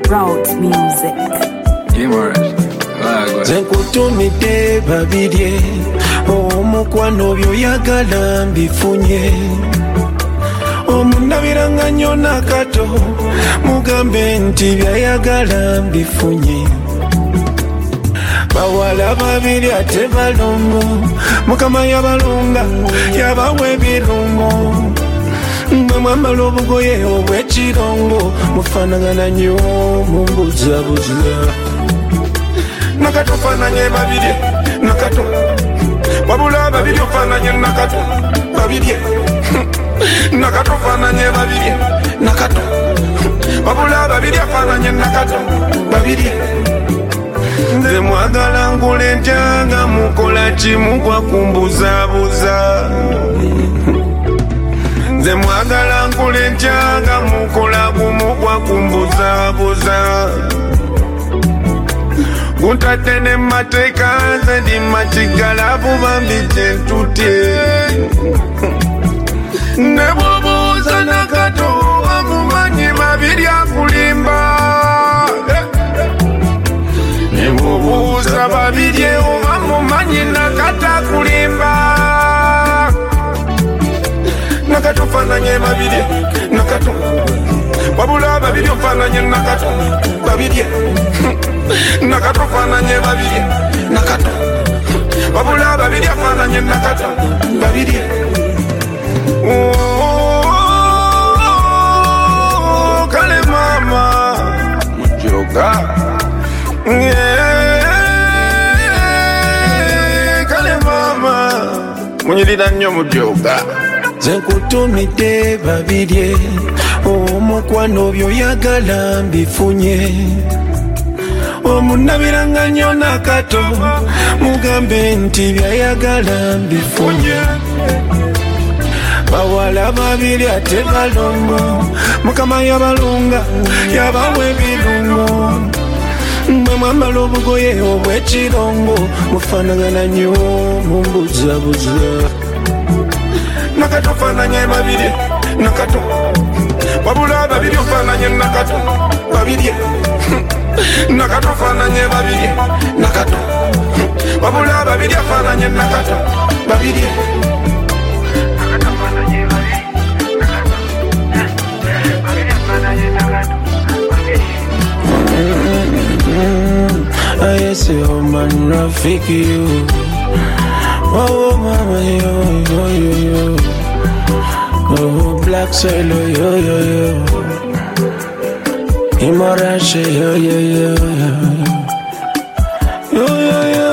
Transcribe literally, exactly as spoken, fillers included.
Route music. Zenkutumide babirye omukwano byoyagala mbifunye omundabiranga nnyo nakato mugambe nti byayagala mbifunye bawala babiri ate balongo mukama yabalonga yabawa ebirungo mwe mwambala obugoye obw'ekirongo mufaanagana nnyo mumbuzabuza nakato fananye babiri nakato wabula babiri fananye nakato babiri nakato fananye babiri nakato wabula babiri fananye nakato babiri nze mwagala ngule ntyanga mukola kimu kwa kumbuzabuza nze mwagala ngule ntyanga mukola gumu kwa kumbuzabuza Untatene mateka zedi matigala bubambi jentute Nebobuza nakato amumanyi babiri akulimba Nebobuza babiri amumanyi nakata kulimba Nakato fananye babiri nakato Wabula babiri fananye nakato babiri Nakato fananye babiri nakato wabula babiri fananye nakato babiri oh kale mama mujoga kale mama munyirira nnyo mujoga zenkutumide babiri omukwano byoyagala mbifunye omunabiranga nnyo nakato mugambe nti byayagala mbifunye bawala babiri ate balongo mukama yabalonga yabawa ebirungo mwe mwambala obugoye obw'ekirongo mufaanagana nnyo mumbuzabuza nakato fananye babiri nakato wabula babiri fananye nakato babiri Nakato fananye babiri nakato wabula babiri fananye nakato babiri nakato fananye babiri nakato babiri fananye nakato babiri I say oh man Rafiki you oh mama yo yo yo yo oh black soil yo yo yo Imorashe yo yo yo yo yo yo